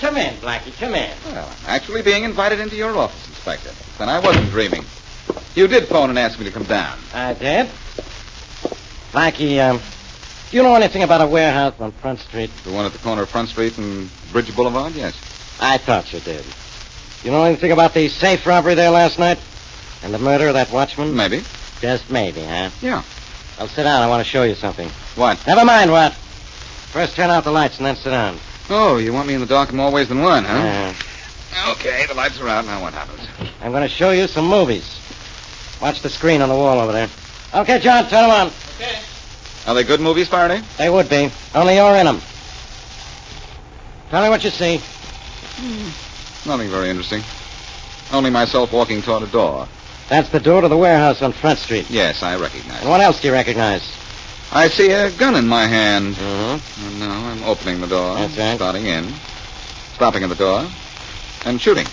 come in, Blackie, come in. Well, I'm actually being invited into your office, Inspector. Then I wasn't dreaming. You did phone and ask me to come down. I did. Blackie, do you know anything about a warehouse on Front Street? The one at the corner of Front Street and Bridge Boulevard? Yes. I thought you did. You know anything about the safe robbery there last night? And the murder of that watchman? Maybe. Just maybe, huh? Yeah. Well, sit down. I want to show you something. What? Never mind what. First turn out the lights and then sit down. Oh, you want me in the dark in more ways than one, huh? Yeah. Okay, the lights are out. Now what happens? I'm going to show you some movies. Watch the screen on the wall over there. Okay, John, turn them on. Okay. Are they good movies, Faraday? They would be. Only you're in them. Tell me what you see. Nothing very interesting. Only myself walking toward a door. That's the door to the warehouse on Front Street. Yes, I recognize And what else do you recognize? I see a gun in my hand. Mm-hmm. And now I'm opening the door. That's right. Starting in. Stopping at the door. And shooting.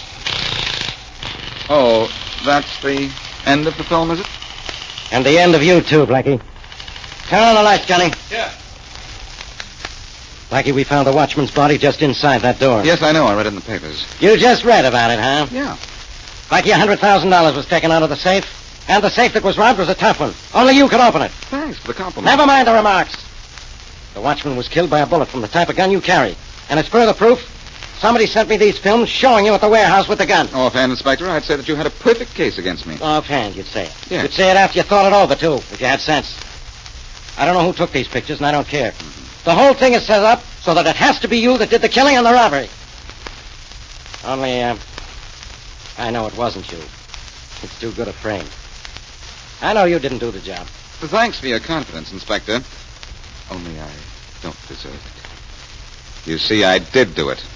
Oh, that's the end of the film, is it? And the end of you, too, Blackie. Turn on the lights, Johnny. Yeah. Blackie, we found the watchman's body just inside that door. Yes, I know. I read it in the papers. You just read about it, huh? Yeah. Blackie, $100,000 was taken out of the safe, and the safe that was robbed was a tough one. Only you could open it. Thanks for the compliment. Never mind the remarks. The watchman was killed by a bullet from the type of gun you carry. And as further proof, somebody sent me these films showing you at the warehouse with the gun. Offhand, Inspector, I'd say that you had a perfect case against me. Offhand, you'd say it. Yes. You'd say it after you thought it over, too, if you had sense. I don't know who took these pictures, and I don't care. The whole thing is set up so that it has to be you that did the killing and the robbery. Only, I know it wasn't you. It's too good a frame. I know you didn't do the job. Thanks for your confidence, Inspector. Only I don't deserve it. You see, I did do it.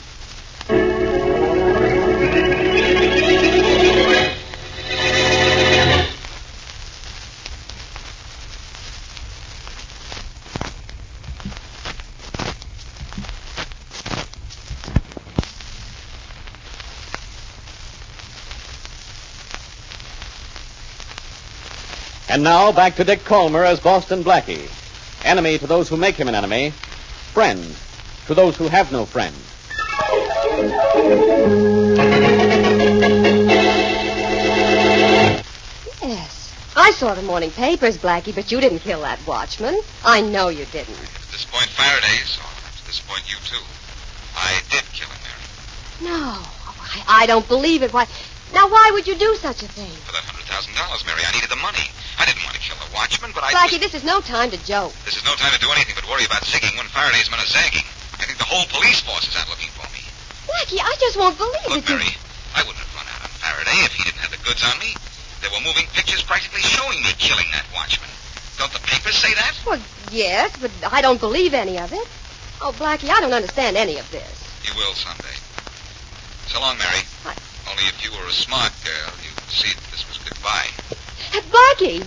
And now, back to Dick Colmer as Boston Blackie. Enemy to those who make him an enemy. Friend to those who have no friend. Yes. I saw the morning papers, Blackie, but you didn't kill that watchman. I know you didn't. At this point, Faraday saw him. At this point, you too. I did kill him, Mary. No. I don't believe it. Now, why would you do such a thing? For that $100,000, Mary, I needed the money. I didn't want to kill the watchman, but Blackie, this is no time to joke. This is no time to do anything but worry about zigging when Faraday's men are zagging. I think the whole police force is out looking for me. Blackie, I just won't believe Look, it. Mary, I wouldn't have run out on Faraday if he didn't have the goods on me. There were moving pictures practically showing me killing that watchman. Don't the papers say that? Well, yes, but I don't believe any of it. Oh, Blackie, I don't understand any of this. You will someday. So long, Mary. Only if you were a smart girl, you'd see that this was goodbye. Blackie!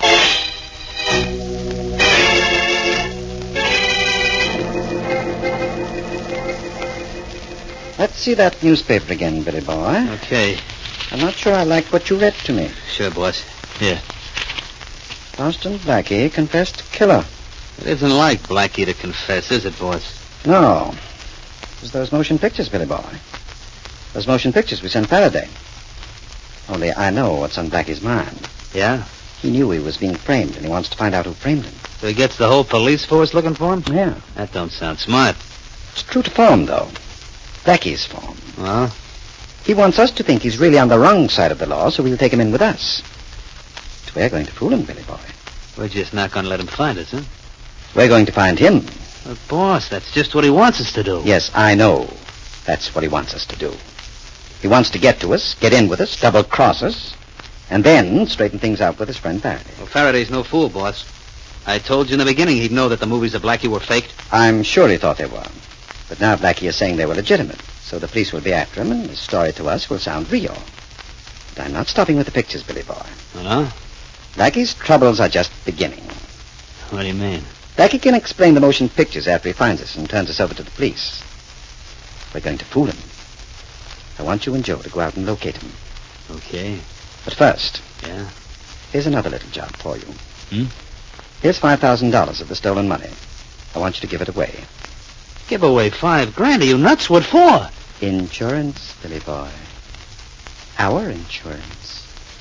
Let's see that newspaper again, Billy boy. Okay. I'm not sure I like what you read to me. Sure, boss. Here. Boston Blackie confessed killer. It isn't like Blackie to confess, is it, boss? No. It was those motion pictures, Billy boy. Those motion pictures we sent Faraday. Only I know what's on Blackie's mind. Yeah? He knew he was being framed, and he wants to find out who framed him. So he gets the whole police force looking for him? Yeah. That don't sound smart. It's true to form, though. Blackie's form. Well? He wants us to think he's really on the wrong side of the law, so we'll take him in with us. But we're going to fool him, Billy boy. We're just not going to let him find us, huh? We're going to find him. But, boss, that's just what he wants us to do. Yes, I know. That's what he wants us to do. He wants to get to us, get in with us, double-cross us, and then straighten things out with his friend Faraday. Well, Faraday's no fool, boss. I told you in the beginning he'd know that the movies of Blackie were faked. I'm sure he thought they were. But now Blackie is saying they were legitimate, so the police will be after him, and his story to us will sound real. But I'm not stopping with the pictures, Billy boy. Oh, no? Blackie's troubles are just beginning. What do you mean? Blackie can explain the motion pictures after he finds us and turns us over to the police. We're going to fool him. I want you and Joe to go out and locate him. Okay. But first, Yeah? here's another little job for you. Hmm? Here's $5,000 of the stolen money. I want you to give it away. Give away $5,000? Are you nuts? What for? Insurance, Billy boy. Our insurance.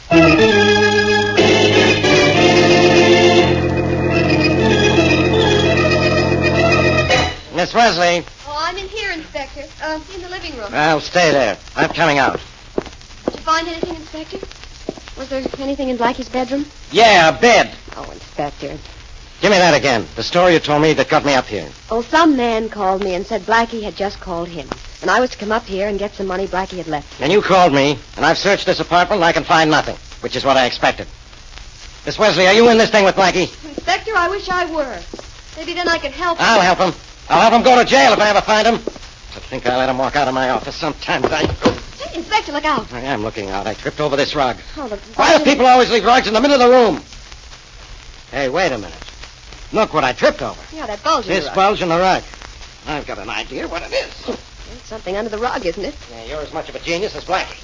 Miss Wesley. Oh, I'm in here, Inspector. In the living room. Well, stay there. I'm coming out. Did you find anything, Inspector? Was there anything in Blackie's bedroom? Yeah, a bed. Oh, Inspector. Give me that again. The story you told me that got me up here. Oh, some man called me and said Blackie had just called him. And I was to come up here and get some money Blackie had left. And you called me, and I've searched this apartment and I can find nothing, which is what I expected. Miss Wesley, are you in this thing with Blackie? Inspector, I wish I were. Maybe then I could help him. I'll help him. I'll have him go to jail if I ever find him. To think I let him walk out of my office. Sometimes I... Hey, Inspector, look out. I am looking out. I tripped over this rug. Oh, Why do people always leave rugs in the middle of the room? Hey, wait a minute. Look what I tripped over. Yeah, that bulge in the This rug. bulge in the rug. I've got an idea what it is. There's something under the rug, isn't it? Yeah, you're as much of a genius as Blackie.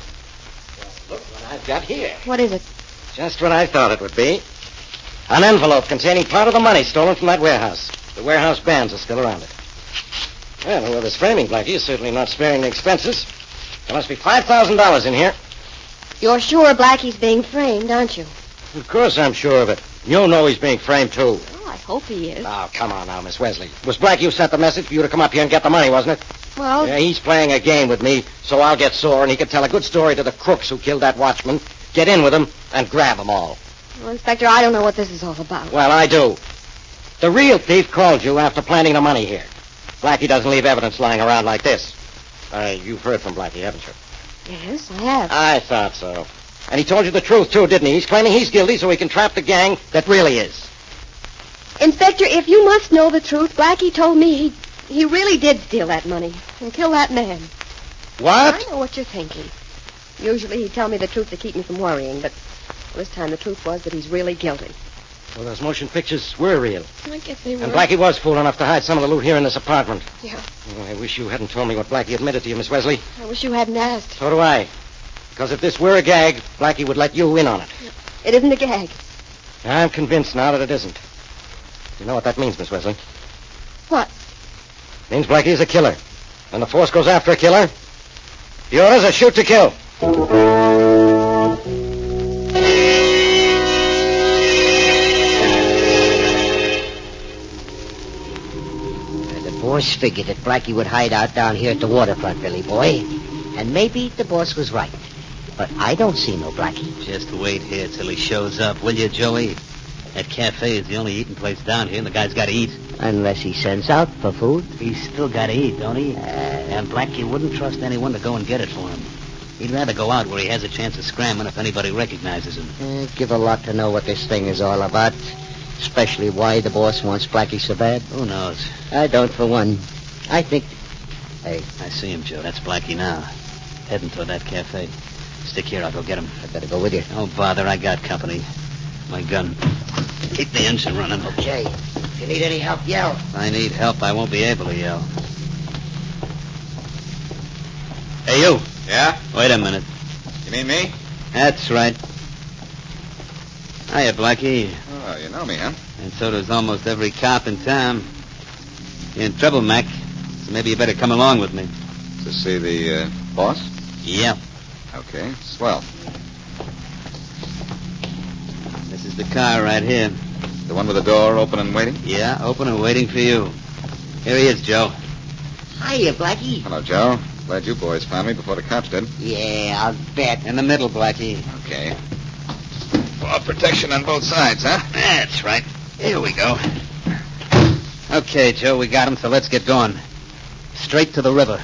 Well, look what I've got here. What is it? Just what I thought it would be. An envelope containing part of the money stolen from that warehouse. The warehouse bands are still around it. Well, whoever's framing Blackie is certainly not sparing the expenses. There must be $5,000 in here. You're sure Blackie's being framed, aren't you? Of course I'm sure of it. You know he's being framed, too. Oh, I hope he is. Oh, come on now, Miss Wesley. It was Blackie who sent the message for you to come up here and get the money, wasn't it? Well, Yeah, he's playing a game with me, so I'll get sore, and he can tell a good story to the crooks who killed that watchman, get in with them, and grab them all. Inspector, I don't know what this is all about. Well, I do. The real thief called you after planting the money here. Blackie doesn't leave evidence lying around like this. You've heard from Blackie, haven't you? Yes, I have. I thought so. And he told you the truth, too, didn't he? He's claiming he's guilty so he can trap the gang that really is. Inspector, if you must know the truth, Blackie told me he really did steal that money and kill that man. What? I know what you're thinking. Usually he'd tell me the truth to keep me from worrying, but this time the truth was that he's really guilty. Well, those motion pictures were real. I guess they were. And Blackie was fool enough to hide some of the loot here in this apartment. Yeah. Oh, I wish you hadn't told me what Blackie admitted to you, Miss Wesley. I wish you hadn't asked. So do I. Because if this were a gag, Blackie would let you in on it. It isn't a gag. I'm convinced now that it isn't. You know what that means, Miss Wesley? What? It means Blackie is a killer. When the force goes after a killer, the orders are shoot to kill. The boss figured that Blackie would hide out down here at the waterfront, Billy boy. And maybe the boss was right. But I don't see no Blackie. Just wait here till he shows up, will you, Joey? That cafe is the only eating place down here, and the guy's got to eat. Unless he sends out for food. He's still got to eat, don't he? And Blackie wouldn't trust anyone to go and get it for him. He'd rather go out where he has a chance of scrambling if anybody recognizes him. Give a lot to know what this thing is all about. Especially why the boss wants Blackie so bad. Who knows? I don't, for one. I think... Hey, I see him, Joe. That's Blackie now. Heading toward that cafe. Stick here, I'll go get him. I better go with you. Don't bother, I got company. My gun. Keep the engine running. Okay. If you need any help, yell. If I need help, I won't be able to yell. Hey, you. Yeah? Wait a minute. You mean me? That's right. Hiya, Blackie. Oh, you know me, huh? And so does almost every cop in town. You're in trouble, Mac. So maybe you better come along with me. To see the, boss? Yeah. Okay, swell. This is the car right here. The one with the door open and waiting? Yeah, open and waiting for you. Here he is, Joe. Hiya, Blackie. Hello, Joe. Glad you boys found me before the cops did. Yeah, I'll bet. In the middle, Blackie. Okay. Well, protection on both sides, huh? That's right. Here we go. Okay, Joe, we got him, so let's get going. Straight to the river.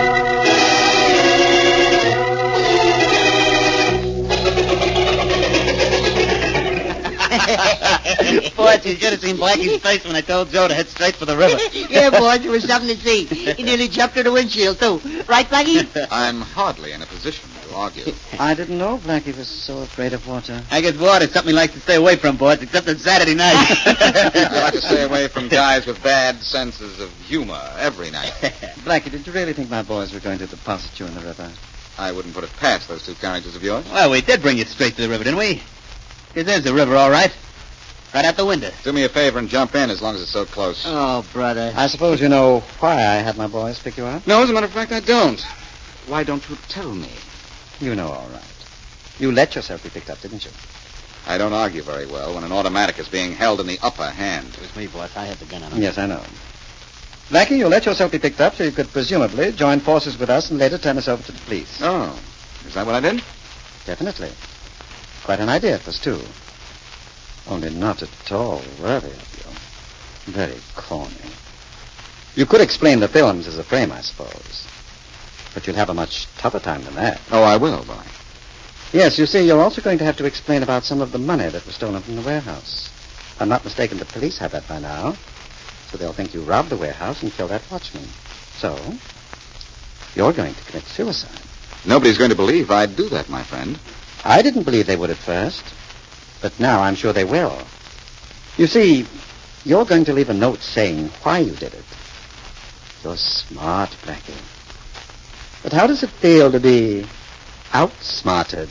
Boys, you should have seen Blackie's face when I told Joe to head straight for the river. Yeah, boys, it was something to see. He nearly jumped through the windshield, too. Right, Blackie? I'm hardly in a position to argue. I didn't know Blackie was so afraid of water. I guess water's something he likes to stay away from, boys, except on Saturday night. I like to stay away from guys with bad senses of humor every night. Blackie, did you really think my boys were going to deposit you in the river? I wouldn't put it past those two characters of yours. Well, we did bring you straight to the river, didn't we? 'Cause there's the river, all right. Right out the window. Do me a favor and jump in as long as it's so close. Oh, brother. I suppose you know why I had my boys pick you up? No, as a matter of fact, I don't. Why don't you tell me? You know all right. You let yourself be picked up, didn't you? I don't argue very well when an automatic is being held in the upper hand. It was me, boss. I had the gun on him. Yes, I know. Blackie, you let yourself be picked up so you could presumably join forces with us and later turn us over to the police. Oh, is that what I did? Definitely. Quite an idea it was, too. Only not at all worthy of you. Very corny. You could explain the films as a frame, I suppose. But you'll have a much tougher time than that. Oh, I will, Billy. Yes, you see, you're also going to have to explain about some of the money that was stolen from the warehouse. If I'm not mistaken, the police have that by now. So they'll think you robbed the warehouse and killed that watchman. So, you're going to commit suicide. Nobody's going to believe I'd do that, my friend. I didn't believe they would at first. But now I'm sure they will. You see, you're going to leave a note saying why you did it. You're smart, Blackie. But how does it feel to be outsmarted?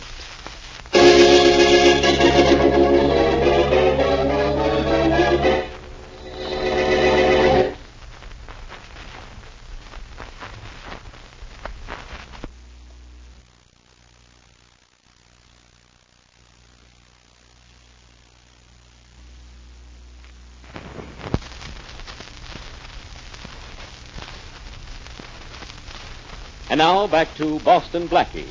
And now back to Boston Blackie.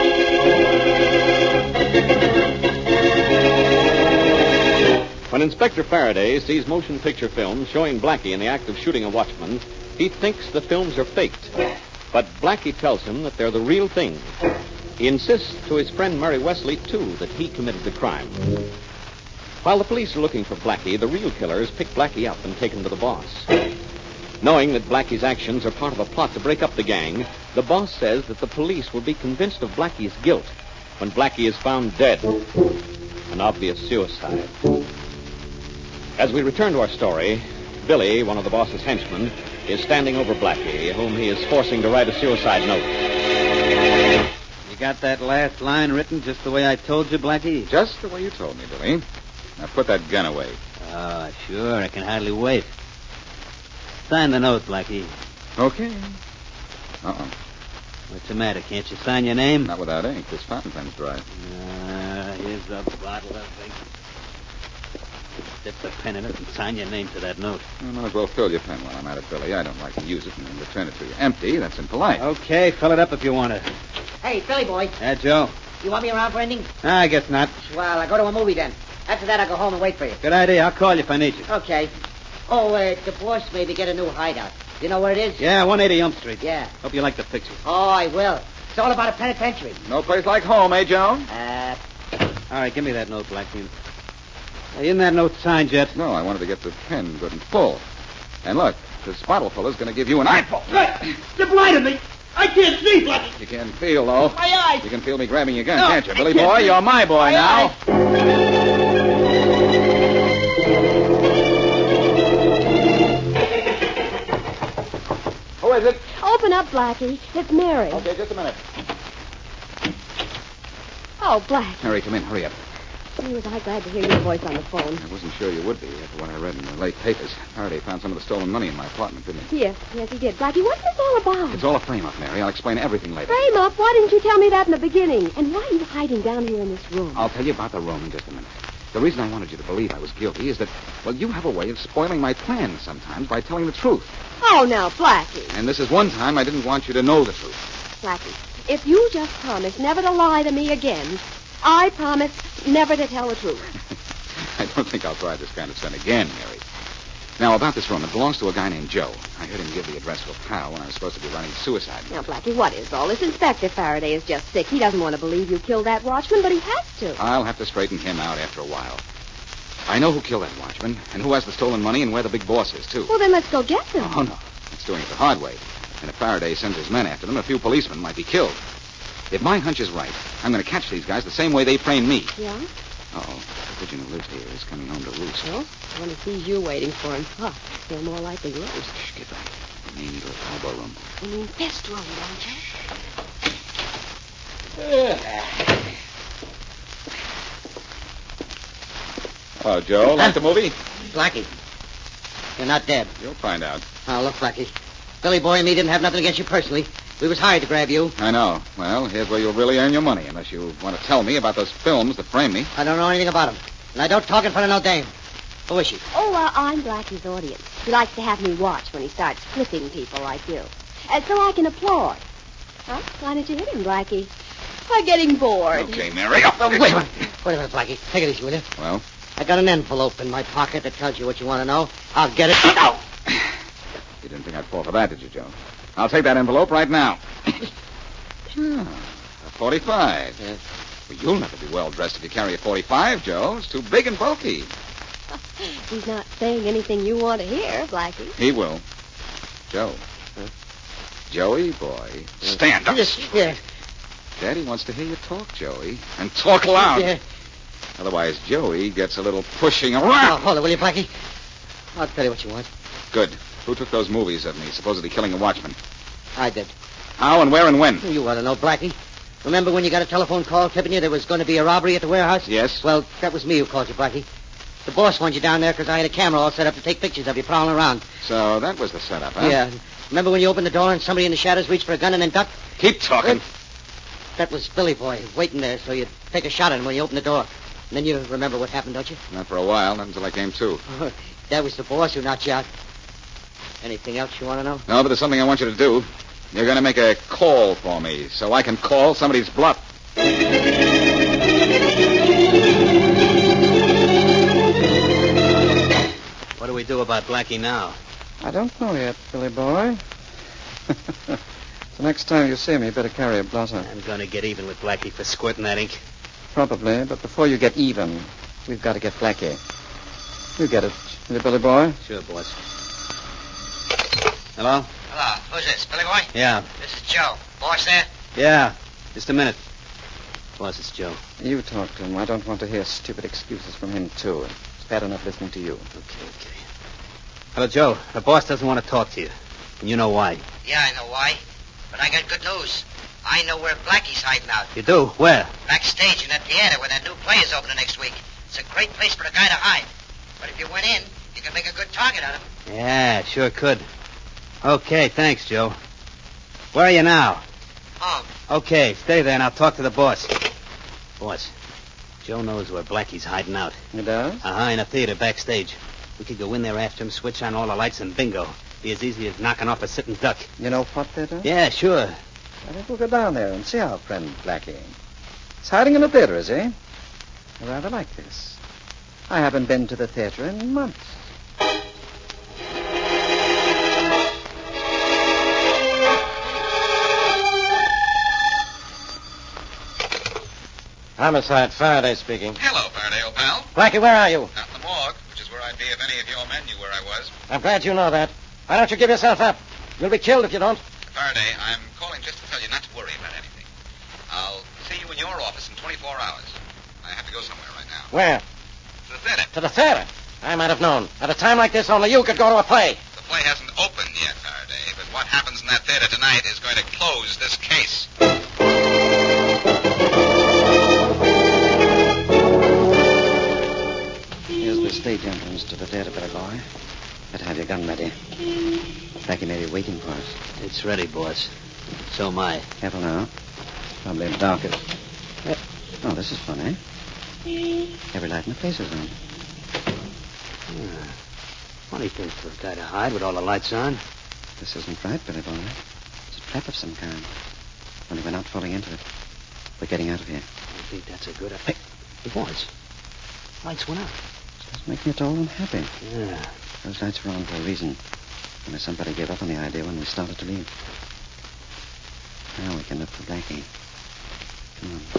When Inspector Faraday sees motion picture films showing Blackie in the act of shooting a watchman, he thinks the films are faked. But Blackie tells him that they're the real thing. He insists to his friend Murray Wesley, too, that he committed the crime. While the police are looking for Blackie, the real killers pick Blackie up and take him to the boss. Knowing that Blackie's actions are part of a plot to break up the gang, the boss says that the police will be convinced of Blackie's guilt when Blackie is found dead. An obvious suicide. As we return to our story, Billy, one of the boss's henchmen, is standing over Blackie, whom he is forcing to write a suicide note. You got that last line written just the way I told you, Blackie? Just the way you told me, Billy. Now put that gun away. Oh, sure. I can hardly wait. Sign the note, Blackie. Okay. Uh-oh. What's the matter? Can't you sign your name? Not without ink. This fountain pen's dry. Here's a bottle of ink. Dip the pen in it and sign your name to that note. I might as well fill your pen while I'm at it, Billy. I don't like to use it and then return it to you empty. That's impolite. Okay, fill it up if you want to. Hey, Billy boy, Yeah, Joe. you want me around for anything? I guess not. Well, I'll go to a movie then. After that, I'll go home and wait for you. Good idea. I'll call you if I need you. Okay. Oh, the boss made me get a new hideout. You know where it is? Yeah, 180 Elm Street. Yeah. Hope you like the picture. Oh, I will. It's all about a penitentiary. No place like home, eh, Joe? All right, give me that note, Blackie. Isn't that note signed yet? No, I wanted to get the pen good and full. And look, this bottle full is going to give you an eyeful. You're blinding me. I can't see, Blackie. You can feel, though. My eyes. You can feel me grabbing your gun, No, can't you, I Billy can't boy? see. You're my boy My now. Who is it? Open up, Blackie. It's Mary. Okay, just a minute. Oh, Blackie. Mary, come in. Hurry up. Gee, was I glad to hear your voice on the phone. I wasn't sure you would be after what I read in the late papers. Faraday found some of the stolen money in my apartment, didn't he? Yes, he did. Blackie, what's this all about? It's all a frame-up, Mary. I'll explain everything later. Frame up? Why didn't you tell me that in the beginning? And why are you hiding down here in this room? I'll tell you about the room in just a minute. The reason I wanted you to believe I was guilty is that, well, you have a way of spoiling my plans sometimes by telling the truth. Oh, now, Blackie. And this is one time I didn't want you to know the truth. Blackie, if you just promise never to lie to me again, I promise never to tell the truth. I don't think I'll try this kind of stunt again, Mary. Now, about this room, it belongs to a guy named Joe. I heard him give the address to a pal when I was supposed to be running suicide. Now, Blackie, what is all this? Inspector Faraday is just sick. He doesn't want to believe you killed that watchman, but he has to. I'll have to straighten him out after a while. I know who killed that watchman, and who has the stolen money, and where the big boss is, too. Well, then let's go get them. Oh, no. It's doing it the hard way. And if Faraday sends his men after them, a few policemen might be killed. If my hunch is right, I'm going to catch these guys the same way they framed me. Yeah? Uh-oh. The pigeon who lives here is coming home to roost. Well, when he sees you waiting for him, he'll more likely roast. Shh, get back. The main little elbow room. I mean, fist room, don't you? Hello, Joe. Like the movie? Blackie, you're not dead. You'll find out. Oh, look, Blackie. Billy Boy and me didn't have nothing against you personally. We was hired to grab you. I know. Well, here's where you'll really earn your money, unless you want to tell me about those films that framed me. I don't know anything about them. And I don't talk in front of no dame. Who is she? Oh, I'm Blackie's audience. He likes to have me watch when he starts flipping people like you. So I can applaud. Huh? Why don't you hit him, Blackie? I'm getting bored. Okay, Mary. Wait a minute, Blackie. Take it easy, will you? Well? I got an envelope in my pocket that tells you what you want to know. I'll get it. No! You didn't think I'd fall for that, did you, Joe? I'll take that envelope right now. A 45. Yes. Well, you'll never be well dressed if you carry a 45, Joe. It's too big and bulky. He's not saying anything you want to hear, Blackie. He will. Joe. Huh? Joey, boy. Stand up. Yeah. Daddy wants to hear you talk, Joey. And talk loud. Yeah. Otherwise, Joey gets a little pushing Oh, around. hold it, will you, Blackie? I'll tell you what you want. Good. Who took those movies of me, supposedly killing a watchman? I did. How and where and when? You want to know, Blackie. Remember when you got a telephone call tipping you there was going to be a robbery at the warehouse? Yes. Well, that was me who called you, Blackie. The boss wanted you down there because I had a camera all set up to take pictures of you prowling around. So that was the setup, huh? Yeah. Remember when you opened the door and somebody in the shadows reached for a gun and then ducked? Keep talking. That was Billy Boy waiting there so you'd take a shot at him when you opened the door. And then you remember what happened, don't you? Not for a while. Not until I came to. That was the boss who knocked you out. Anything else you want to know? No, but there's something I want you to do. You're going to make a call for me so I can call somebody's bluff. What do we do about Blackie now? I don't know yet, Billy boy. The next time you see me, you better carry a blotter. I'm going to get even with Blackie for squirting that ink. Probably, but before you get even, we've got to get Blackie. You get it, will you, Billy boy? Sure, boss. Hello? Hello. Who's this, Billy Boy? Yeah. This is Joe. Boss there? Yeah. Just a minute. Boss, it's Joe. You talk to him. I don't want to hear stupid excuses from him, too. It's bad enough listening to you. Okay. Hello, Joe. The boss doesn't want to talk to you. And you know why. Yeah, I know why. But I got good news. I know where Blackie's hiding out. You do? Where? Backstage in that theater where that new play is opening next week. It's a great place for a guy to hide. But if you went in, you could make a good target out of him. Yeah, sure could. Okay, thanks, Joe. Where are you now? Home. Okay, stay there and I'll talk to the boss. Boss, Joe knows where Blackie's hiding out. He does? In a theater backstage. We could go in there after him, switch on all the lights, and bingo. Be as easy as knocking off a sitting duck. You know what they do? Yeah, sure. I think we'll go down there and see our friend Blackie. He's hiding in the theater, is he? I rather like this. I haven't been to the theater in months. Homicide, Faraday speaking. Hello, Faraday, old pal. Blackie, where are you? Out in the morgue, which is where I'd be if any of your men knew where I was. I'm glad you know that. Why don't you give yourself up? You'll be killed if you don't. Faraday, I'm calling just to tell you not to worry about anything. I'll see you in your office in 24 hours. I have to go somewhere right now. Where? To the theater. To the theater. I might have known. At a time like this, only you could go to a play. The play hasn't opened yet, Faraday, but what happens in that theater tonight is going to close this case. Here's the stage entrance to the theater, Billy boy. Better have your gun ready. Blackie may be waiting for us. It's ready, boss. So am I. Careful now. Probably in the darkest. Oh, this is fun, eh? Every light in the place is on. Funny place for a guy to hide with all the lights on. This isn't right, Billy boy. It's a trap of some kind. Only we're not falling into it. We're getting out of here. I think that's a good idea. It was. Lights went out. It doesn't make me at all unhappy. Yeah. Those lights were on for a reason. Only somebody gave up on the idea when we started to leave. Now we can look for Blackie. Come on.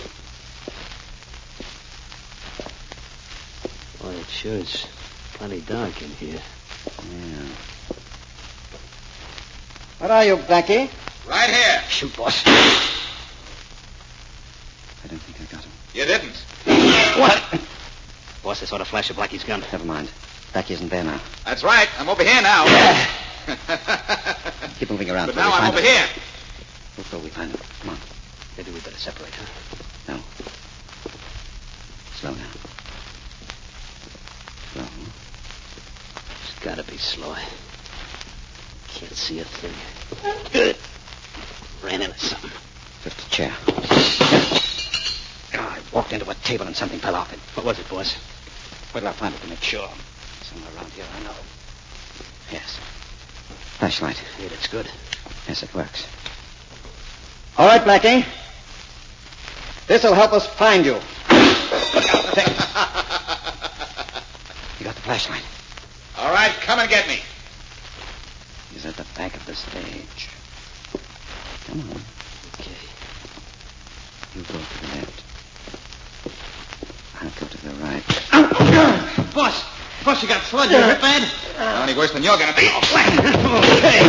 Boy, it sure is plenty dark in here. Yeah. Where are you, Blackie? Right here. Shoot, boss. I don't think I got him. You didn't. What? Boss, I saw the flash of Blackie's gun. Never mind. Blackie isn't there now. That's right. I'm over here now. Keep moving around. But till now we I'm find over him. here. Before we find him. Come on. Maybe we better separate, huh? No. Slow now. Gotta be Sloy. Can't see a thing. Good. Ran into something. Just a chair. Oh, I walked into a table and something fell off it. What was it, boss? Where did I find it to make sure? Somewhere around here, I know. Yes. Flashlight. Yeah, that's good. Yes, it works. All right, Blackie. This'll help us find you. Look out, the thing. You got the flashlight. All right, come and get me. He's at the back of the stage. Come on. Okay. You go to the left. I'll go to the right. Boss, you got sludge. You hurt bad? Not any worse than you're going to be. Okay.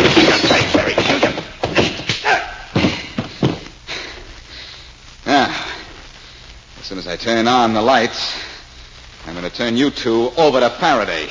Now, as soon as I turn on the lights, I'm going to turn you two over to Faraday.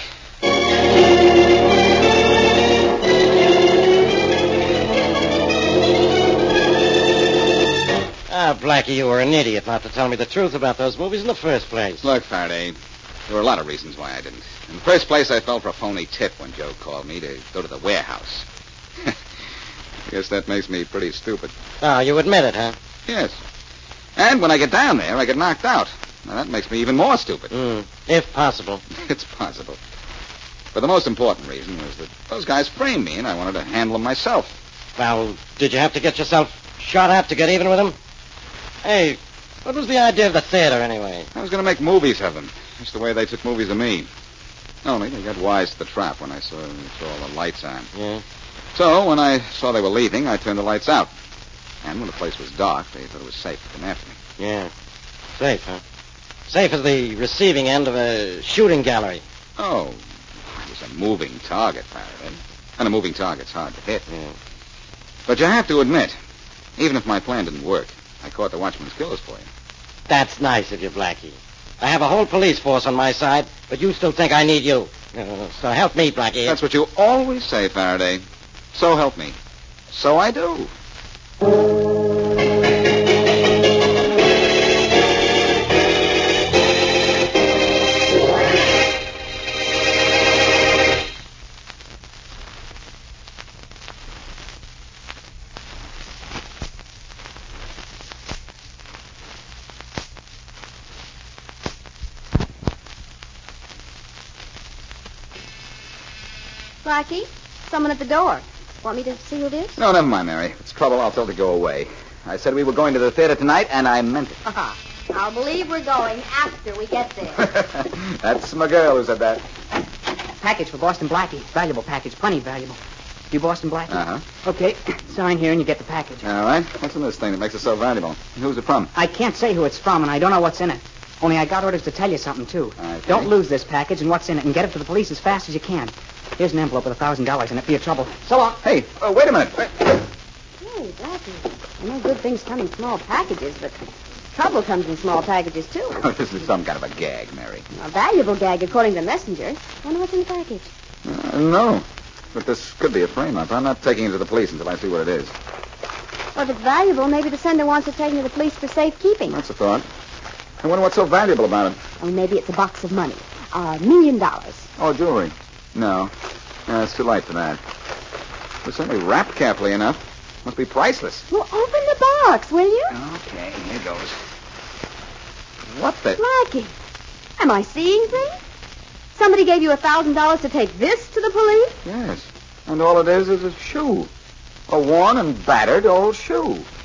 Ah, Blackie, you were an idiot not to tell me the truth about those movies in the first place. Look, Faraday, there were a lot of reasons why I didn't. In the first place, I fell for a phony tip when Joe called me to go to the warehouse. I guess that makes me pretty stupid. Oh, you admit it, huh? Yes. And when I get down there, I get knocked out. Now, that makes me even more stupid. If possible. It's possible. But the most important reason was that those guys framed me, and I wanted to handle them myself. Well, did you have to get yourself shot at to get even with them? Hey, what was the idea of the theater, anyway? I was going to make movies of them. That's the way they took movies of me. Only they got wise to the trap when I saw all the lights on. Yeah? So when I saw they were leaving, I turned the lights out. And when the place was dark, they thought it was safe to come after me. Yeah. Safe, huh? Safe as the receiving end of a shooting gallery. Oh, I was a moving target, Faraday. And a moving target's hard to hit. Yeah. But you have to admit, even if my plan didn't work, I caught the watchman's killers for you. That's nice of you, Blackie. I have a whole police force on my side, but you still think I need you. So help me, Blackie. That's what you always say, Faraday. So help me. So I do. Blackie, someone at the door. Want me to see who it is? No, never mind, Mary. If it's trouble, I'll tell her to go away. I said we were going to the theater tonight, and I meant it. I'll believe we're going after we get there. That's my girl who said that. Package for Boston Blackie. Valuable package. Plenty valuable. You Boston Blackie? Uh-huh. Okay. Sign here and you get the package. All right. What's in this thing that makes it so valuable? And who's it from? I can't say who it's from, and I don't know what's in it. Only I got orders to tell you something, too. Okay. Don't lose this package and what's in it, and get it to the police as fast as you can. Here's an envelope with $1,000 in it for your trouble. So long. Hey, wait a minute. Wait. Hey, Blackie, I know good things come in small packages, but trouble comes in small packages, too. Oh, this is some kind of a gag, Mary. A valuable gag, according to the messenger. Wonder what's in the package. No. But this could be a frame-up. I'm not taking it to the police until I see what it is. Well, if it's valuable, maybe the sender wants it taken to the police for safekeeping. That's a thought. I wonder what's so valuable about it. Or maybe it's a box of money. $1 million. Oh, jewelry. No. It's too light for that. It's certainly wrapped carefully enough. Must be priceless. Well, open the box, will you? Okay, here goes. What the... Blackie, am I seeing things? Somebody gave you $1,000 to take this to the police? Yes. And all it is a shoe. A worn and battered old shoe.